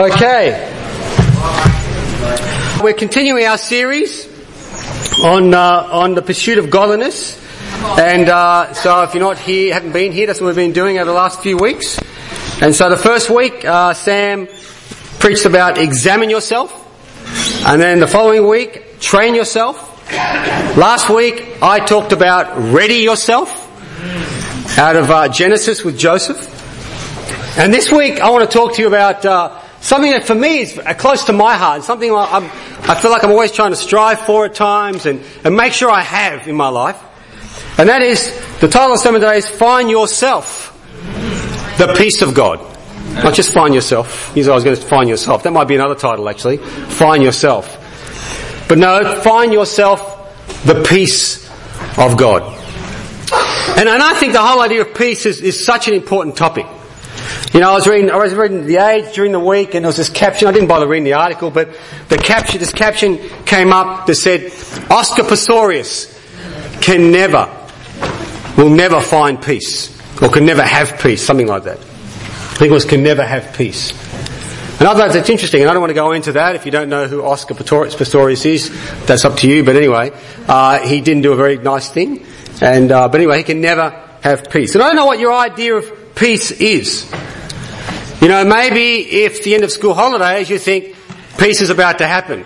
Okay, we're continuing our series on the pursuit of godliness, and so if you're not here, haven't been here, that's what we've been doing over the last few weeks. And so the first week, Sam preached about examine yourself, and then the following week, train yourself. Last week, I talked about ready yourself out of Genesis with Joseph, and this week I want to talk to you about something that for me is close to my heart, something I feel like I'm always trying to strive for at times and make sure I have in my life. And that is, the title of the sermon today is Find Yourself the Peace of God. Not just find yourself. I was going to find yourself. That might be another title actually. Find yourself. But no, find yourself the peace of God. And I think the whole idea of peace is such an important topic. You know, I was reading The Age during the week, and there was this caption. I didn't bother reading the article, but this caption came up that said, Oscar Pistorius will never find peace, or can never have peace, something like that. I think it was can never have peace. And I thought that's interesting, and I don't want to go into that. If you don't know who Oscar Pistorius is, that's up to you. But anyway, he didn't do a very nice thing, but anyway, he can never have peace. And I don't know what your idea of peace is. You know, maybe if the end of school holidays you think peace is about to happen.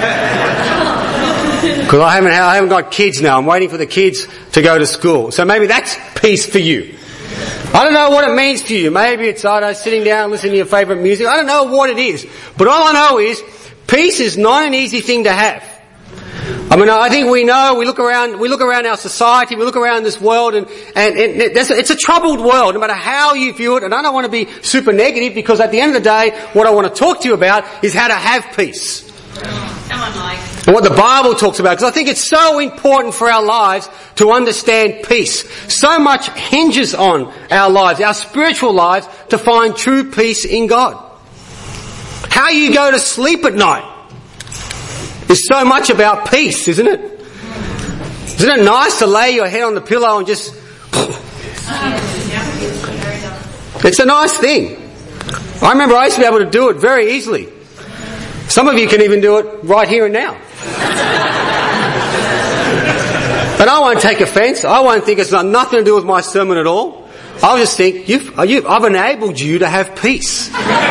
Because I haven't got kids now. I'm waiting for the kids to go to school. So maybe that's peace for you. I don't know what it means to you. Maybe it's, sitting down listening to your favourite music. I don't know what it is. But all I know is peace is not an easy thing to have. I mean, I think we know, we look around our society, we look around this world, and it's a troubled world, no matter how you view it. And I don't want to be super negative, because at the end of the day, what I want to talk to you about is how to have peace. And what the Bible talks about, because I think it's so important for our lives to understand peace. So much hinges on our lives, our spiritual lives, to find true peace in God. How you go to sleep at night is so much about peace, isn't it? Isn't it nice to lay your head on the pillow and just... It's a nice thing. I remember I used to be able to do it very easily. Some of you can even do it right here and now. But I won't take offence. I won't think it's got nothing to do with my sermon at all. I'll just think, I've enabled you to have peace.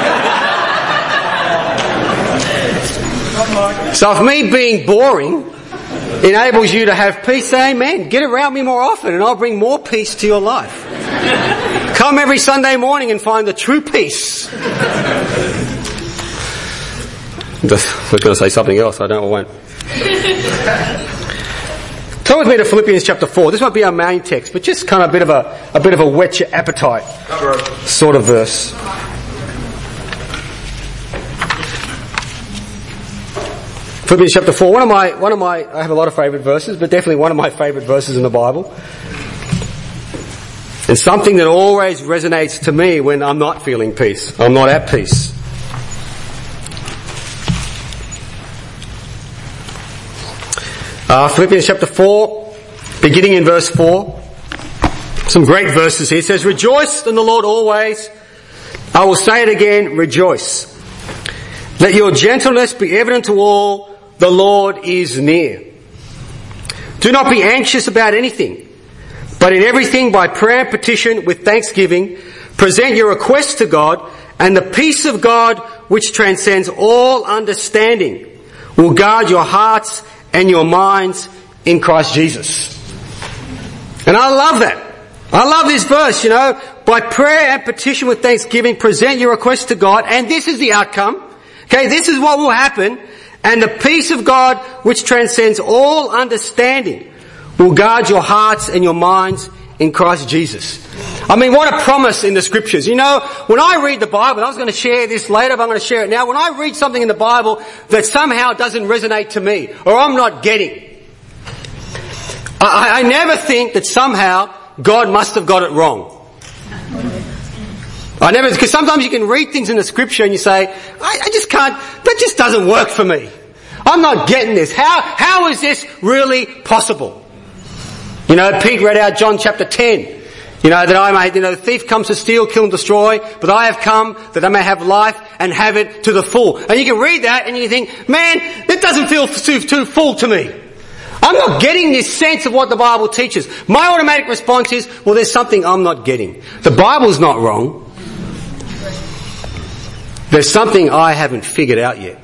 So if me being boring enables you to have peace, say amen. Get around me more often and I'll bring more peace to your life. Come every Sunday morning and find the true peace. I was going to say something else, I won't. Turn with me to Philippians chapter 4. This might be our main text, but just kind of a bit of a whet your appetite sort of verse. Philippians chapter 4, one of my, I have a lot of favourite verses, but definitely one of my favourite verses in the Bible. And something that always resonates to me when I'm not feeling peace. I'm not at peace. Philippians chapter 4, beginning in verse 4. Some great verses here. It says, Rejoice in the Lord always. I will say it again, rejoice. Let your gentleness be evident to all. The Lord is near. Do not be anxious about anything, but in everything by prayer and petition with thanksgiving, present your requests to God, and the peace of God, which transcends all understanding, will guard your hearts and your minds in Christ Jesus. And I love that. I love this verse, you know. By prayer and petition with thanksgiving, present your requests to God, and this is the outcome. Okay, this is what will happen. And the peace of God, which transcends all understanding, will guard your hearts and your minds in Christ Jesus. I mean, what a promise in the scriptures. You know, when I read the Bible, and I was going to share this later, but I'm going to share it now. When I read something in the Bible that somehow doesn't resonate to me, or I'm not getting, I never think that somehow God must have got it wrong. Because sometimes you can read things in the scripture and you say, I just can't, that just doesn't work for me. I'm not getting this. How is this really possible? You know, Pete read out John chapter 10. the thief comes to steal, kill and destroy, but I have come that I may have life and have it to the full. And you can read that and you think, man, that doesn't feel too full to me. I'm not getting this sense of what the Bible teaches. My automatic response is, well, there's something I'm not getting. The Bible's not wrong. There's something I haven't figured out yet.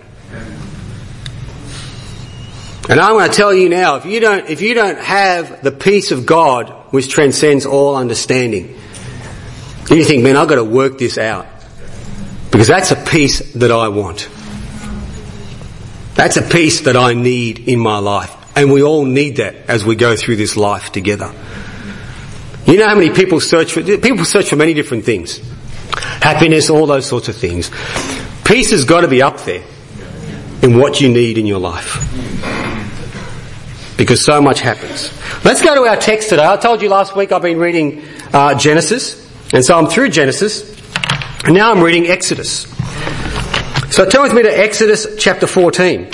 And I'm going to tell you now, if you don't have the peace of God which transcends all understanding, and you think, man, I've got to work this out, because that's a peace that I want. That's a peace that I need in my life. And we all need that as we go through this life together. You know how many people search for many different things. Happiness, all those sorts of things. Peace has got to be up there in what you need in your life. Because so much happens. Let's go to our text today. I told you last week I've been reading Genesis. And so I'm through Genesis. And now I'm reading Exodus. So turn with me to Exodus chapter 14.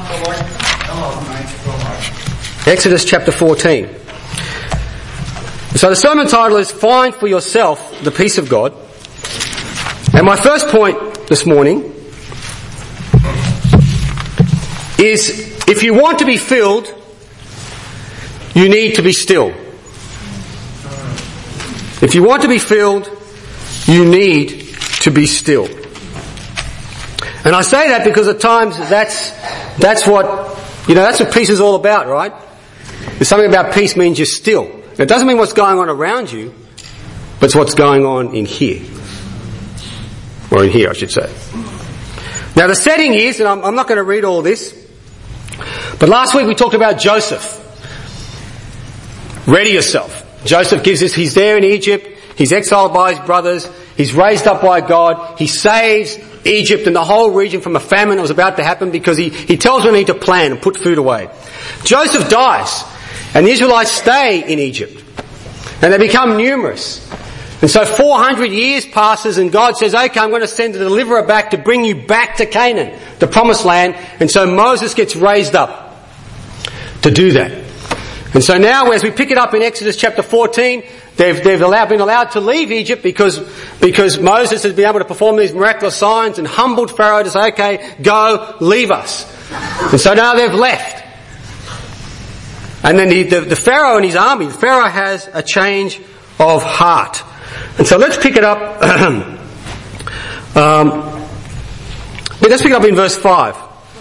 Exodus chapter 14. So the sermon title is Find for Yourself the Peace of God. And my first point this morning is, if you want to be filled, you need to be still. If you want to be filled, you need to be still. And I say that because at times that's what peace is all about, right? There's something about peace means you're still. It doesn't mean what's going on around you, but it's what's going on in here. Or in here, I should say. Now the setting is, and I'm not going to read all this, but last week we talked about Joseph. Ready yourself. Joseph gives us, he's there in Egypt, he's exiled by his brothers, he's raised up by God, he saves Egypt and the whole region from a famine that was about to happen because he tells them they need to plan and put food away. Joseph dies, and the Israelites stay in Egypt, and they become numerous. And so 400 years passes and God says, okay, I'm going to send a deliverer back to bring you back to Canaan, the promised land. And so Moses gets raised up to do that. And so now as we pick it up in Exodus chapter 14, they've been allowed to leave Egypt because Moses has been able to perform these miraculous signs and humbled Pharaoh to say, okay, go, leave us. And so now they've left. And then the Pharaoh and his army, the Pharaoh has a change of heart. And so let's pick it up. Let's pick it up in verse 5.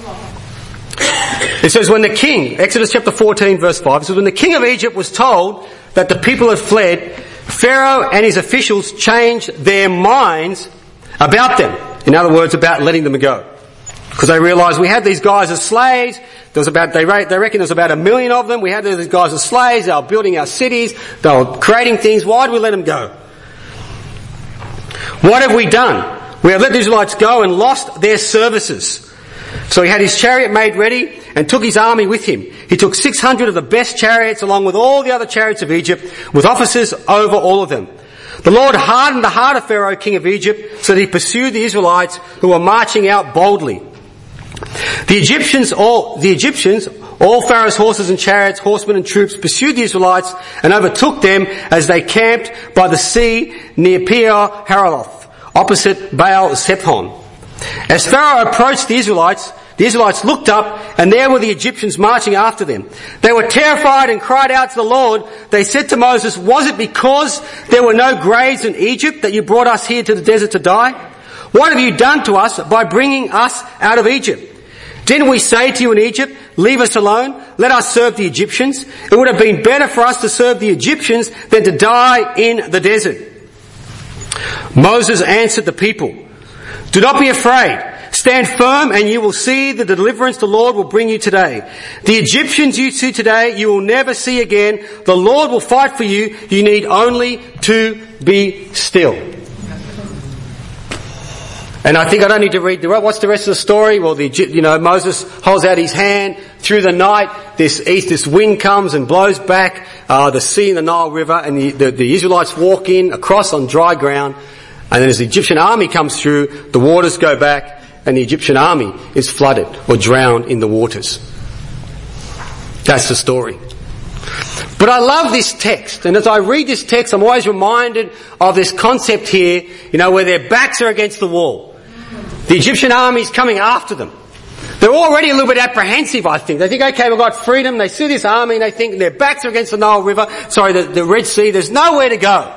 It says, when the king, Exodus chapter 14 verse 5, it says, when the king of Egypt was told that the people had fled, Pharaoh and his officials changed their minds about them. In other words, about letting them go. Because they realised we had these guys as slaves. They reckon there's about 1 million of them. We had these guys as slaves. They were building our cities. They were creating things. Why did we let them go? What have we done? We have let the Israelites go and lost their services. So he had his chariot made ready and took his army with him. He took 600 of the best chariots along with all the other chariots of Egypt, with officers over all of them. The Lord hardened the heart of Pharaoh, king of Egypt, so that he pursued the Israelites who were marching out boldly. The Egyptians, all Pharaoh's horses and chariots, horsemen and troops, pursued the Israelites and overtook them as they camped by the sea near Pi-hahiroth, opposite Baal-zephon. As Pharaoh approached the Israelites looked up, and there were the Egyptians marching after them. They were terrified and cried out to the Lord. They said to Moses, was it because there were no graves in Egypt that you brought us here to the desert to die? What have you done to us by bringing us out of Egypt? Didn't we say to you in Egypt, leave us alone, let us serve the Egyptians? It would have been better for us to serve the Egyptians than to die in the desert. Moses answered the people, do not be afraid. Stand firm and you will see the deliverance the Lord will bring you today. The Egyptians you see today, you will never see again. The Lord will fight for you. You need only to be still. And I think I don't need to read what's the rest of the story? Well, Moses holds out his hand through the night. This wind comes and blows back the sea and the Nile River, and the Israelites walk in across on dry ground. And then as the Egyptian army comes through, the waters go back, and the Egyptian army is flooded or drowned in the waters. That's the story. But I love this text, and as I read this text, I'm always reminded of this concept here, where their backs are against the wall. The Egyptian army's coming after them. They're already a little bit apprehensive, I think. They think, okay, we've got freedom. They see this army and they think their backs are against the the Red Sea. There's nowhere to go.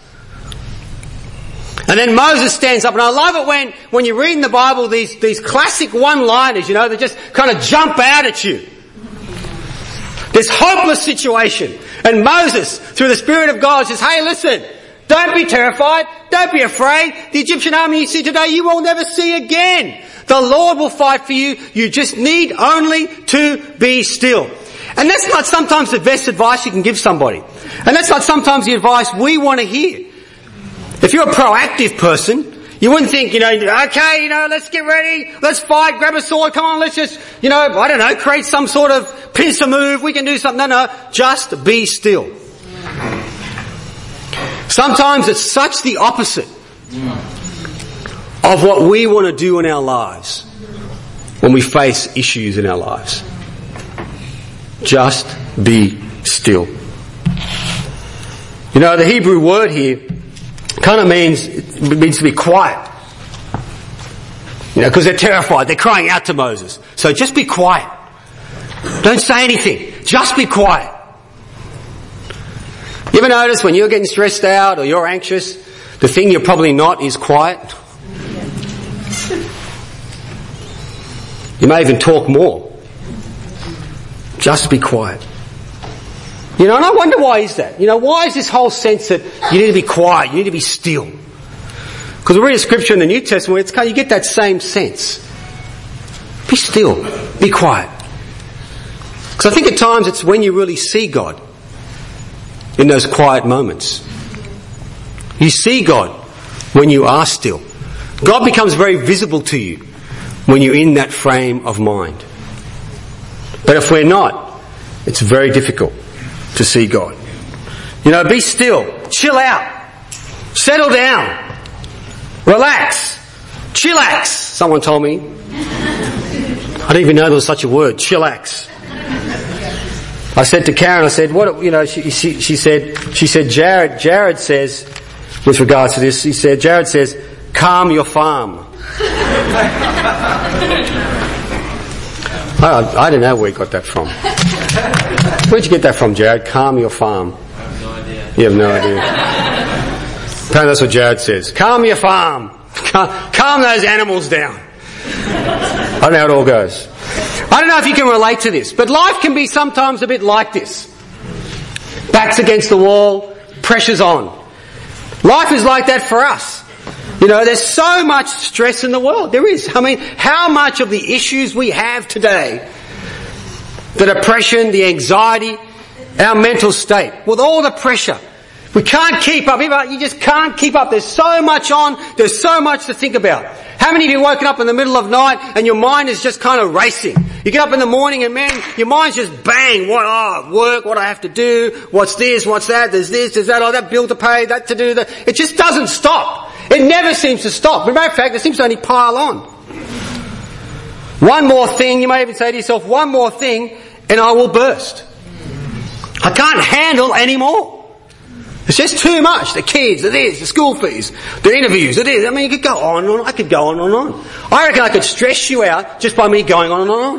And then Moses stands up, and I love it when you read in the Bible these classic one-liners, they just kind of jump out at you. This hopeless situation. And Moses, through the Spirit of God, says, hey, listen, don't be terrified. Don't be afraid. The Egyptian army you see today, you will never see again. The Lord will fight for you. You just need only to be still. And that's not sometimes the best advice you can give somebody. And that's not sometimes the advice we want to hear. If you're a proactive person, you wouldn't think, okay, let's get ready, let's fight, grab a sword, come on, let's just, create some sort of pincer move, we can do something. No, just be still. Sometimes it's such the opposite of what we want to do in our lives when we face issues in our lives. Just be still. The Hebrew word here kind of means to be quiet. Because they're terrified. They're crying out to Moses. So just be quiet. Don't say anything. Just be quiet. You ever notice when you're getting stressed out or you're anxious, the thing you're probably not is quiet? You may even talk more. Just be quiet. And I wonder why is that? Why is this whole sense that you need to be quiet, you need to be still? Because we read a scripture in the New Testament where you get that same sense. Be still. Be quiet. Because I think at times it's when you really see God in those quiet moments. You see God when you are still. God becomes very visible to you when you're in that frame of mind. But if we're not, it's very difficult to see God. Be still. Chill out. Settle down. Relax. Chillax, someone told me. I didn't even know there was such a word, chillax. I said to Karen, she said, Jared says, with regards to this, Jared says, calm your farm. I don't know where he got that from. Where'd you get that from, Jared? Calm your farm. I have no idea. You have no idea. Apparently that's what Jared says. Calm your farm. Calm those animals down. I don't know how it all goes. I don't know if you can relate to this, but life can be sometimes a bit like this. Backs against the wall, pressure's on. Life is like that for us. There's so much stress in the world. There is. How much of the issues we have today, the depression, the anxiety, our mental state, with all the pressure, we can't keep up. You just can't keep up. There's so much on. There's so much to think about. How many of you woken up in the middle of night and your mind is just kind of racing? You get up in the morning and man, your mind's just bang. Work, what I have to do, what's this, what's that, there's this, there's that, that bill to pay, that to do, that. It just doesn't stop. It never seems to stop. As a matter of fact, it seems to only pile on. One more thing, you may even say to yourself, one more thing and I will burst. I can't handle any more. It's just too much. The kids, the this, the school fees, the interviews, the this. You could go on and on. I could go on and on. I reckon I could stress you out just by me going on and on.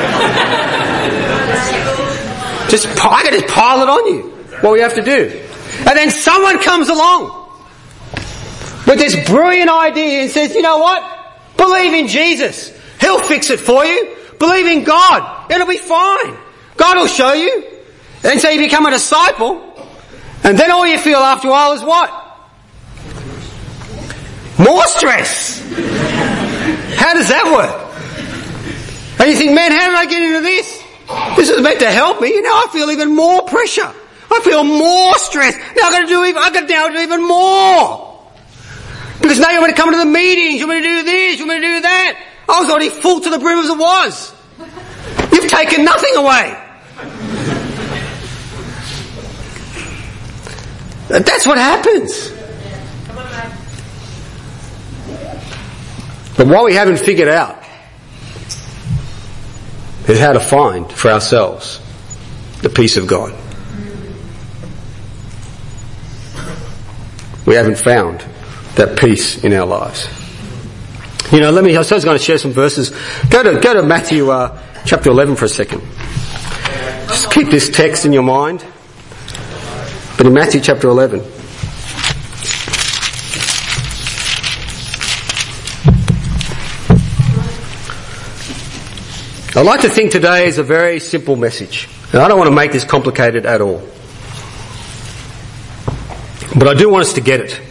I could just pile it on you. What we have to do. And then someone comes along with this brilliant idea and says, you know what? Believe in Jesus. He'll fix it for you. Believe in God. It'll be fine. God will show you. And so you become a disciple. And then all you feel after a while is what? More stress. How does that work? And you think, man, how did I get into this? This is meant to help me. I feel even more pressure. I feel more stress. Now I've got to do even more. Because now you want to come to the meetings, you want me to do this, you want me to do that. I was already full to the brim as it was. You've taken nothing away. That's what happens. But what we haven't figured out is how to find for ourselves the peace of God. we haven't found that peace in our lives. I was going to share some verses. Go to Matthew chapter 11 for a second. Just keep this text in your mind. But in Matthew chapter 11, I'd like to think today is a very simple message. And I don't want to make this complicated at all. But I do want us to get it.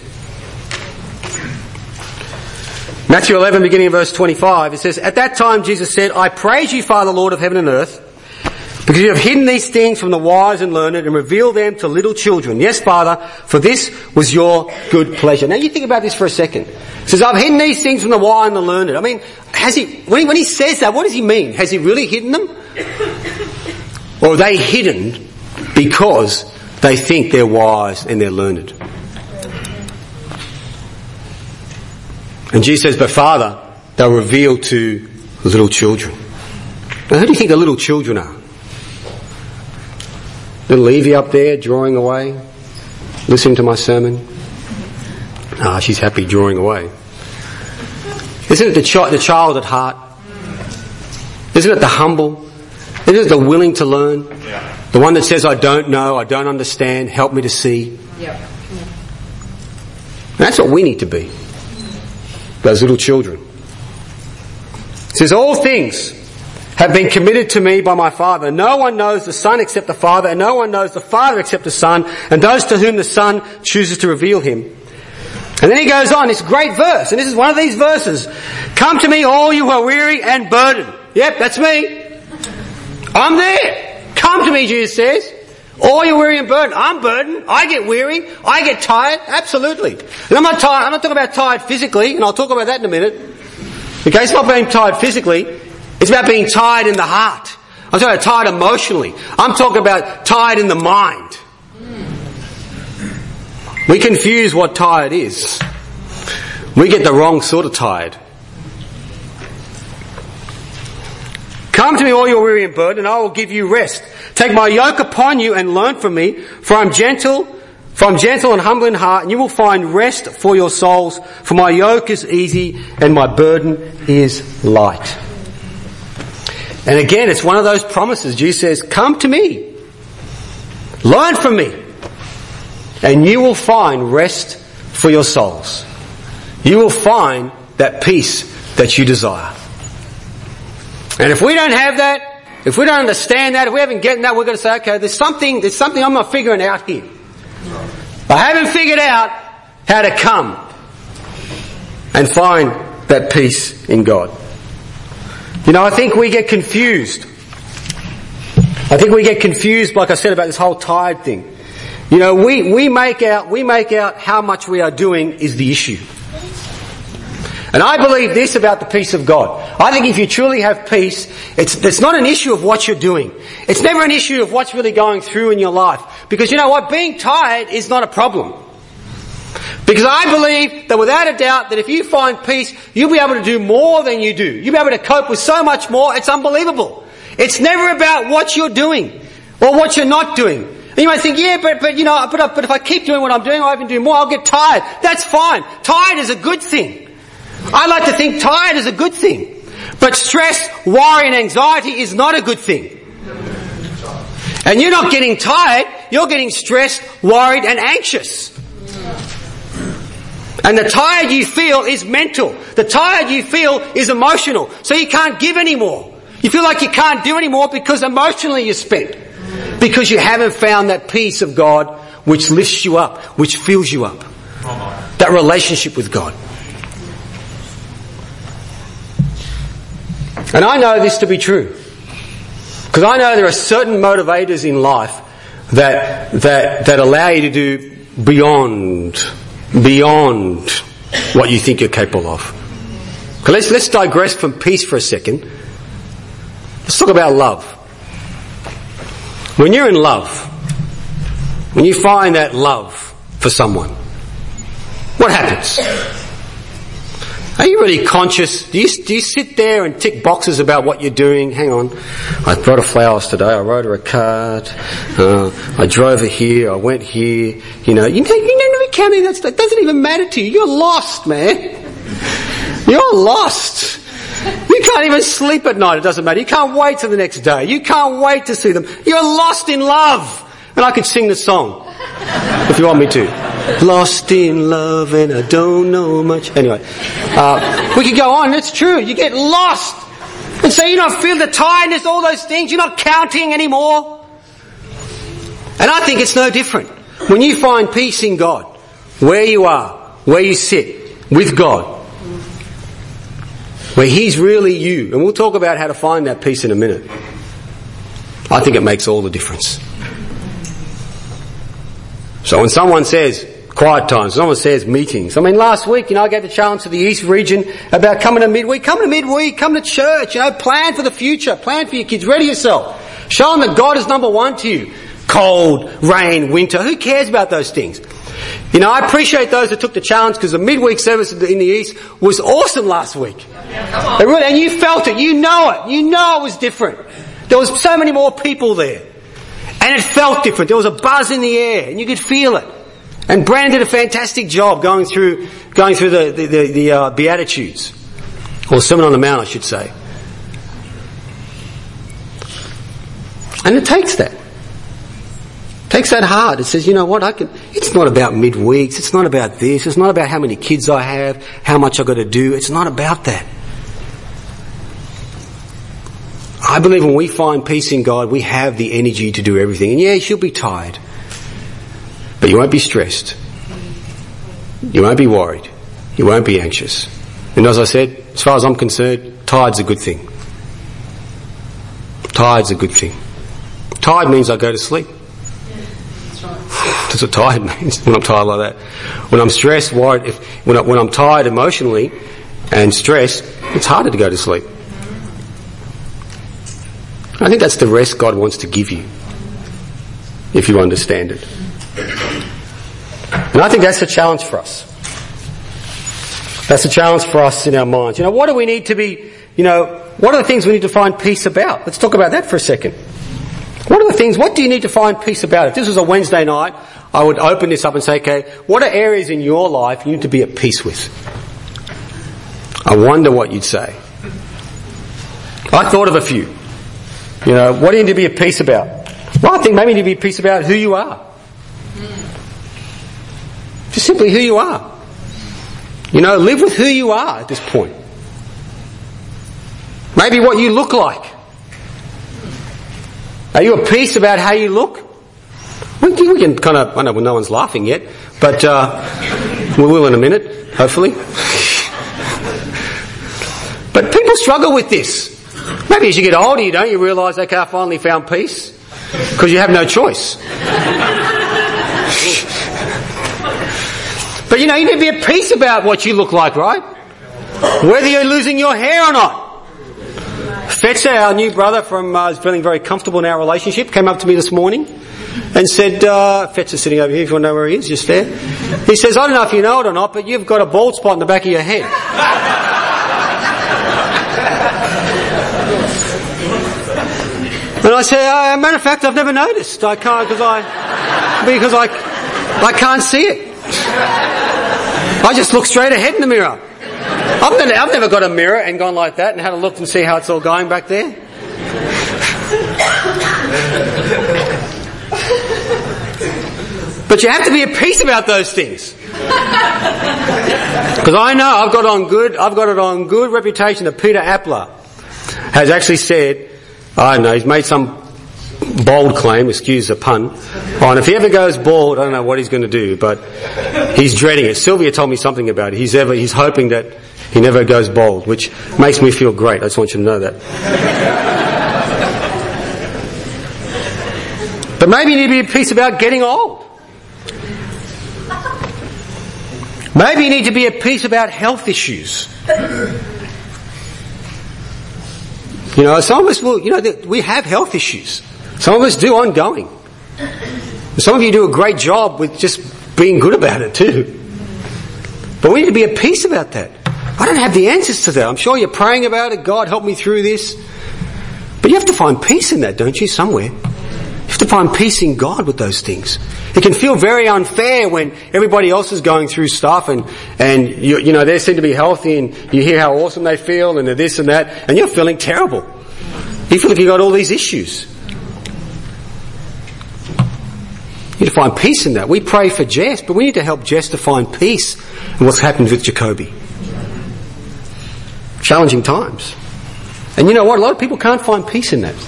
Matthew 11, beginning of verse 25, it says, "At that time Jesus said, I praise you, Father, Lord of heaven and earth, because you have hidden these things from the wise and learned and revealed them to little children. Yes, Father, for this was your good pleasure." Now you think about this for a second. He says, I've hidden these things from the wise and the learned. I mean, when he says that, what does he mean? Has he really hidden them? Or are they hidden because they think they're wise and they're learned? And Jesus says, but Father, they'll reveal to little children. Now who do you think the little children are? Little Evie up there drawing away, listening to my sermon. She's happy drawing away. Isn't it the child at heart? Isn't it the humble? Isn't it the willing to learn? Yeah. The one that says, I don't know, I don't understand, help me to see. Yeah. That's what we need to be. Those little children. It says, all things have been committed to me by my Father. No one knows the Son except the Father, and no one knows the Father except the Son, and those to whom the Son chooses to reveal him. And then he goes on, this great verse, and this is one of these verses. Come to me all you who are weary and burdened. Yep, that's me. I'm there. Come to me, Jesus says. All you weary and burdened. I'm burdened. I get weary. I get tired. Absolutely. And I'm not tired. I'm not talking about tired physically, and I'll talk about that in a minute. Okay, it's not being tired physically. It's about being tired in the heart. I'm talking about tired emotionally. I'm talking about tired in the mind. We confuse what tired is. We get the wrong sort of tired. Come to me all you are weary and burdened, and I will give you rest. Take my yoke upon you and learn from me, for I'm gentle and humble in heart, and you will find rest for your souls. For my yoke is easy and my burden is light. And again, it's one of those promises. Jesus says, come to me. Learn from me. And you will find rest for your souls. You will find that peace that you desire. And if we don't have that, if we don't understand that, if we haven't gotten that, we're going to say, okay, there's something I'm not figuring out here. I haven't figured out how to come and find that peace in God. I think we get confused. Like I said, about this whole tired thing. We make out how much we are doing is the issue. And I believe this about the peace of God. I think if you truly have peace, it's not an issue of what you're doing. It's never an issue of what's really going through in your life. Because you know what? Being tired is not a problem. Because I believe that without a doubt that if you find peace, you'll be able to do more than you do. You'll be able to cope with so much more, it's unbelievable. It's never about what you're doing or what you're not doing. And you might think, yeah, but if I keep doing what I'm doing, I even do more, I'll get tired. That's fine. Tired is a good thing. I like to think tired is a good thing. But stress, worry and anxiety is not a good thing. And you're not getting tired, you're getting stressed, worried and anxious. And the tired you feel is mental. The tired you feel is emotional. So you can't give anymore. You feel like you can't do anymore because emotionally you're spent. Because you haven't found that peace of God which lifts you up, which fills you up. That relationship with God. And I know this to be true. Because I know there are certain motivators in life that allow you to do beyond what you think you're capable of. Okay, let's digress from peace for a second. Let's talk about love. When you're in love, when you find that love for someone, what happens? Are you really conscious? Do you sit there and tick boxes about what you're doing? Hang on. I brought her flowers today. I wrote her a card. I drove her here. I went here. You don't be counting that stuff. It doesn't even matter to you. You're lost, man. You're lost. You can't even sleep at night. It doesn't matter. You can't wait till the next day. You can't wait to see them. You're lost in love. And I could sing the song if you want me to. Lost in love and I don't know much. Anyway, we could go on. It's true. You get lost. And so you don't feel the tiredness, all those things. You're not counting anymore. And I think it's no different. When you find peace in God, where you are, where you sit with God, where He's really you, and we'll talk about how to find that peace in a minute, I think it makes all the difference. So when someone says quiet times, someone says meetings. I mean, last week, I gave the challenge to the East region about coming to midweek. Come to midweek, come to church, plan for the future, plan for your kids, ready yourself. Show them that God is number one to you. Cold, rain, winter, who cares about those things? I appreciate those that took the challenge because the midweek service in the East was awesome last week. And you felt it, you know it was different. There was so many more people there. And it felt different. There was a buzz in the air and you could feel it. And Brandon did a fantastic job going through the Beatitudes. Or Sermon on the Mount, I should say. And it takes that. It takes that heart. It says, you know what, it's not about midweeks, it's not about this, it's not about how many kids I have, how much I've got to do, it's not about that. I believe when we find peace in God, we have the energy to do everything. And yeah, you'll be tired. But you won't be stressed. You won't be worried. You won't be anxious. And as I said, as far as I'm concerned, tired's a good thing. Tired's a good thing. Tired means I go to sleep. That's what tired means when I'm tired like that. When I'm stressed, worried, when I'm tired emotionally and stressed, it's harder to go to sleep. I think that's the rest God wants to give you, if you understand it. And I think that's a challenge for us. That's a challenge for us in our minds. What do we need to be, what are the things we need to find peace about? Let's talk about that for a second. What do you need to find peace about? If this was a Wednesday night, I would open this up and say, okay, what are areas in your life you need to be at peace with? I wonder what you'd say. I thought of a few. What do you need to be at peace about? Well, I think maybe you need to be at peace about who you are. Just simply who you are. Live with who you are at this point. Maybe what you look like. Are you at peace about how you look? We can kind of, I know no one's laughing yet, but we will in a minute, hopefully. But people struggle with this. Maybe as you get older, you realise, okay, I finally found peace. Because you have no choice. But you need to be at peace about what you look like, right? Whether you're losing your hair or not. Fetzer, our new brother is feeling very comfortable in our relationship, came up to me this morning and said, Fetzer's sitting over here if you want to know where he is, just there. He says, I don't know if you know it or not, but you've got a bald spot in the back of your head. And I said, matter of fact, I've never noticed. I can't, because I can't see it. I just look straight ahead in the mirror. I've never got a mirror and gone like that and had a look and see how it's all going back there. But you have to be at peace about those things. Because I know I've got it on good reputation that Peter Appler has actually said, I don't know, he's made some bold claim, excuse the pun, and if he ever goes bald, I don't know what he's going to do, but he's dreading it. Sylvia told me something about it. He's hoping that he never goes bald, which makes me feel great. I just want you to know that. But maybe you need to be at peace about getting old. Maybe you need to be at peace about health issues. Some of us will, we have health issues. Some of us do ongoing. Some of you do a great job with just being good about it too. But we need to be at peace about that. I don't have the answers to that. I'm sure you're praying about it. God, help me through this. But you have to find peace in that, don't you, somewhere? You have to find peace in God with those things. It can feel very unfair when everybody else is going through stuff and you know, they seem to be healthy and you hear how awesome they feel and they're this and that, and you're feeling terrible. You feel like you've got all these issues. You need to find peace in that. We pray for Jess, but we need to help Jess to find peace in what's happened with Jacoby. Challenging times. And you know what? A lot of people can't find peace in that.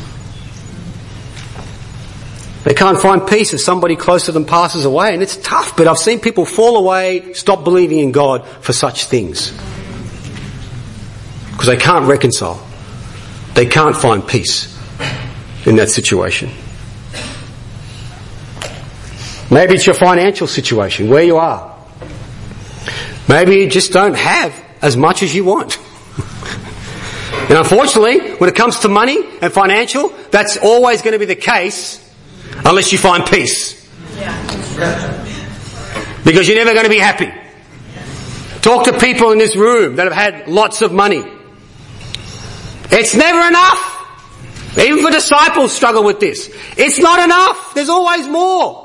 They can't find peace if somebody close to them passes away, and it's tough, but I've seen people fall away, stop believing in God for such things. Because they can't reconcile. They can't find peace in that situation. Maybe it's your financial situation, where you are. Maybe you just don't have as much as you want. And unfortunately, when it comes to money and financial, that's always going to be the case unless you find peace. Because you're never going to be happy. Talk to people in this room that have had lots of money. It's never enough. Even for disciples struggle with this. It's not enough. There's always more.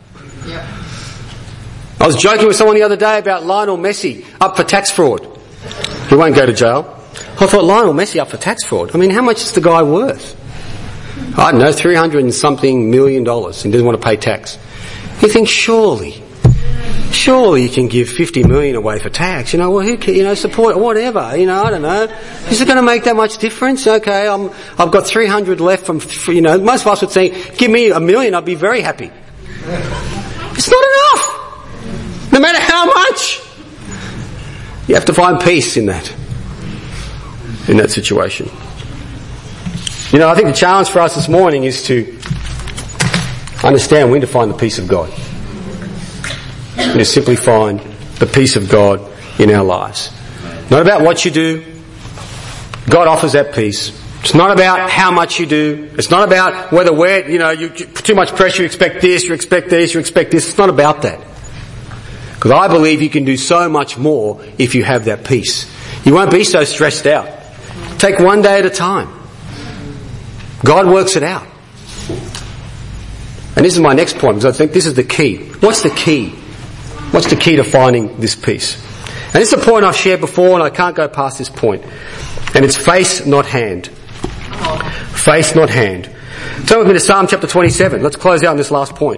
I was joking with someone the other day about Lionel Messi up for tax fraud. He won't go to jail. I thought, Lionel Messi up for tax fraud? I mean, how much is the guy worth? I don't know, $300 and something million, and doesn't want to pay tax. You think, surely you can give 50 million away for tax. You know, well, who can, you know, support, whatever, you know, I don't know. Is it going to make that much difference? Okay, I've got 300 left from, you know, most of us would say, give me $1 million, I'd be very happy. It's not enough. No matter how much. You have to find peace in that situation. You know, I think the challenge for us this morning is to understand we need to find the peace of God. We need to simply find the peace of God in our lives. Not about what you do. God offers that peace. It's not about how much you do. It's not about whether you put too much pressure, you expect this, you expect this, you expect this. It's not about that. Because I believe you can do so much more if you have that peace. You won't be so stressed out. Take one day at a time. God works it out. And this is my next point, because I think this is the key. What's the key? What's the key to finding this peace? And this is a point I've shared before, and I can't go past this point. And it's face, not hand. Face, not hand. Turn with me to Psalm chapter 27. Let's close out on this last point.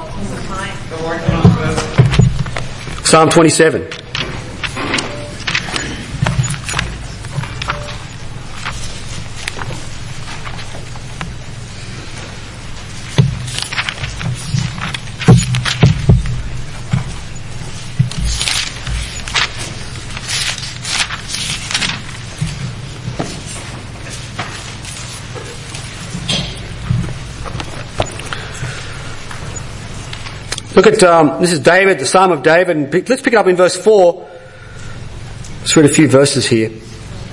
Psalm 27. Look at, this is David, the Psalm of David, and let's pick it up in verse 4. Let's read a few verses here. It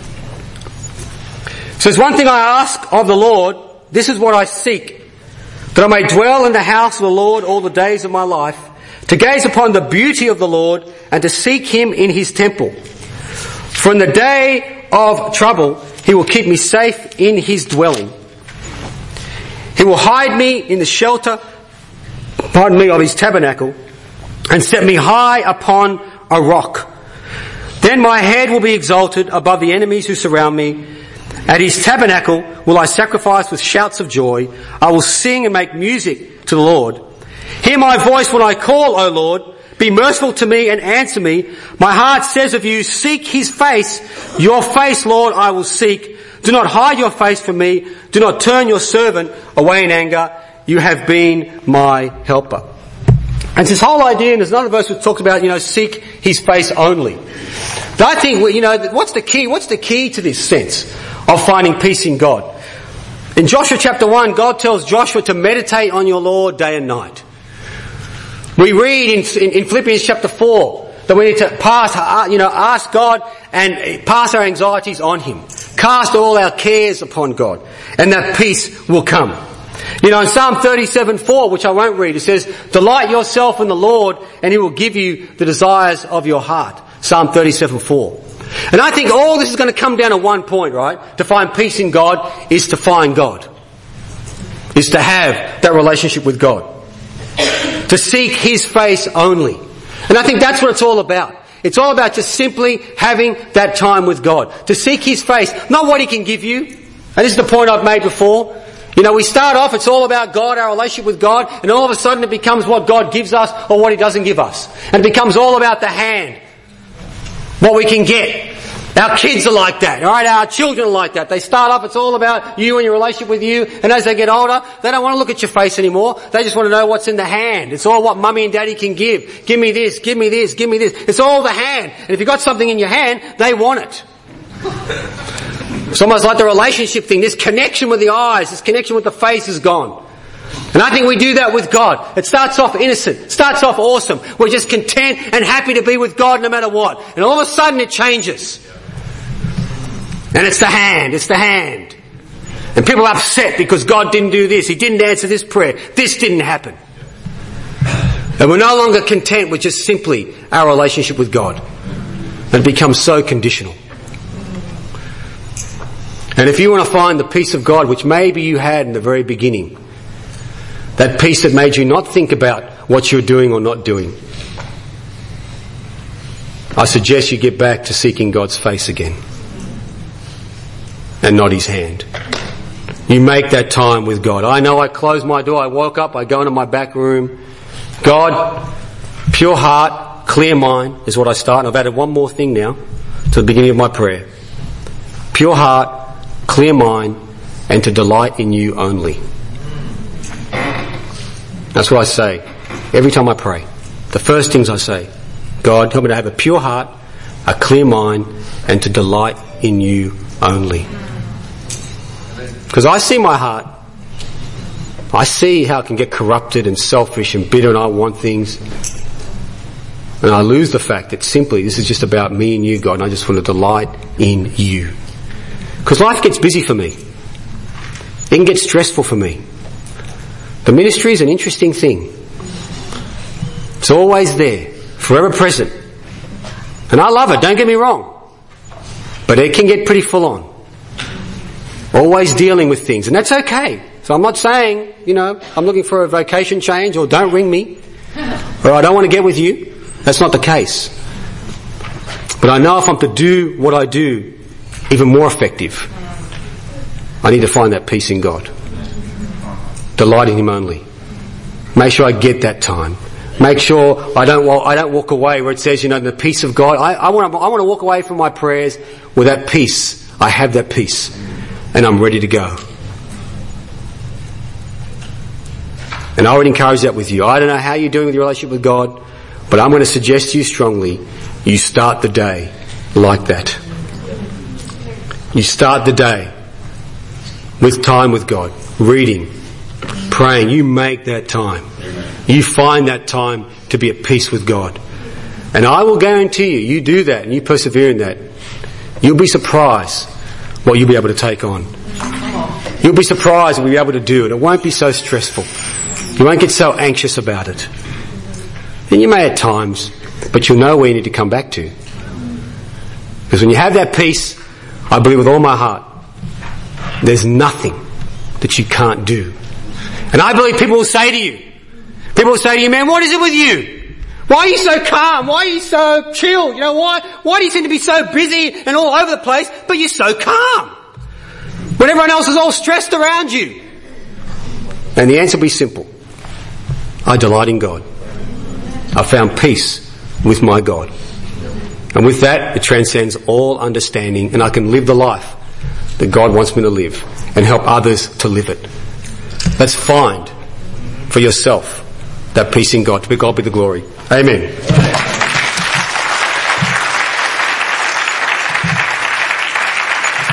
says, one thing I ask of the Lord, this is what I seek, that I may dwell in the house of the Lord all the days of my life, to gaze upon the beauty of the Lord and to seek him in his temple. For in the day of trouble, he will keep me safe in his dwelling. He will hide me in the shelter of his tabernacle, and set me high upon a rock. Then my head will be exalted above the enemies who surround me. At his tabernacle will I sacrifice with shouts of joy. I will sing and make music to the Lord. Hear my voice when I call, O Lord. Be merciful to me and answer me. My heart says of you, seek his face. Your face, Lord, I will seek. Do not hide your face from me. Do not turn your servant away in anger. You have been my helper. And this whole idea, and there's another verse which talks about, seek his face only. But I think, what's the key? What's the key to this sense of finding peace in God? In Joshua chapter 1, God tells Joshua to meditate on your Lord day and night. We read in Philippians chapter 4 that we need to ask God and pass our anxieties on him. Cast all our cares upon God, and that peace will come. In Psalm 37:4, which I won't read, it says, delight yourself in the Lord and he will give you the desires of your heart. Psalm 37:4. And I think all this is going to come down to one point, right? To find peace in God is to find God. Is to have that relationship with God. To seek His face only. And I think that's what it's all about. It's all about just simply having that time with God. To seek His face, not what He can give you. And this is the point I've made before. We start off, it's all about God, our relationship with God, and all of a sudden it becomes what God gives us or what He doesn't give us. And it becomes all about the hand. What we can get. Our kids are like that, alright? Our children are like that. They start off, it's all about you and your relationship with you, and as they get older, they don't want to look at your face anymore. They just want to know what's in the hand. It's all what mummy and daddy can give. Give me this, give me this, give me this. It's all the hand. And if you've got something in your hand, they want it. It's almost like the relationship thing. This connection with the eyes, this connection with the face is gone. And I think we do that with God. It starts off innocent. It starts off awesome. We're just content and happy to be with God no matter what. And all of a sudden it changes. And it's the hand. It's the hand. And people are upset because God didn't do this. He didn't answer this prayer. This didn't happen. And we're no longer content with just simply our relationship with God. And it becomes so conditional. And if you want to find the peace of God, which maybe you had in the very beginning, that peace that made you not think about what you're doing or not doing, I suggest you get back to seeking God's face again. And not His hand. You make that time with God. I know I closed my door, I woke up, I go into my back room. God, pure heart, clear mind is what I start. And I've added one more thing now to the beginning of my prayer. Pure heart, clear mind, and to delight in You only. That's what I say every time I pray. The first things I say, God, help me to have a pure heart, a clear mind, and to delight in You only. Because I see my heart. I see how it can get corrupted and selfish and bitter, and I want things. And I lose the fact that simply this is just about me and You, God, and I just want to delight in You. Because life gets busy for me. It can get stressful for me. The ministry is an interesting thing. It's always there, forever present. And I love it, don't get me wrong. But it can get pretty full on. Always dealing with things, and that's okay. So I'm not saying, I'm looking for a vocation change or don't ring me or I don't want to get with you. That's not the case. But I know if I'm to do what I do even more effective, I need to find that peace in God. Delight in Him only. Make sure I get that time. Make sure I don't walk away where it says, the peace of God. I want to walk away from my prayers with that peace. I have that peace. And I'm ready to go. And I would encourage that with you. I don't know how you're doing with your relationship with God, but I'm going to suggest to you strongly, you start the day like that. You start the day with time with God, reading, praying. You make that time. You find that time to be at peace with God. And I will guarantee you do that and you persevere in that, you'll be surprised what you'll be able to take on. You'll be surprised what you'll be able to do, and it won't be so stressful. You won't get so anxious about it. And you may at times, but you'll know where you need to come back to. Because when you have that peace, I believe with all my heart, there's nothing that you can't do. And I believe people will say to you, man, what is it with you? Why are you so calm? Why are you so chill? Why do you seem to be so busy and all over the place, but you're so calm? When everyone else is all stressed around you. And the answer will be simple. I delight in God. I found peace with my God. And with that, it transcends all understanding, and I can live the life that God wants me to live and help others to live it. Let's find for yourself that peace in God. To God be the glory. Amen.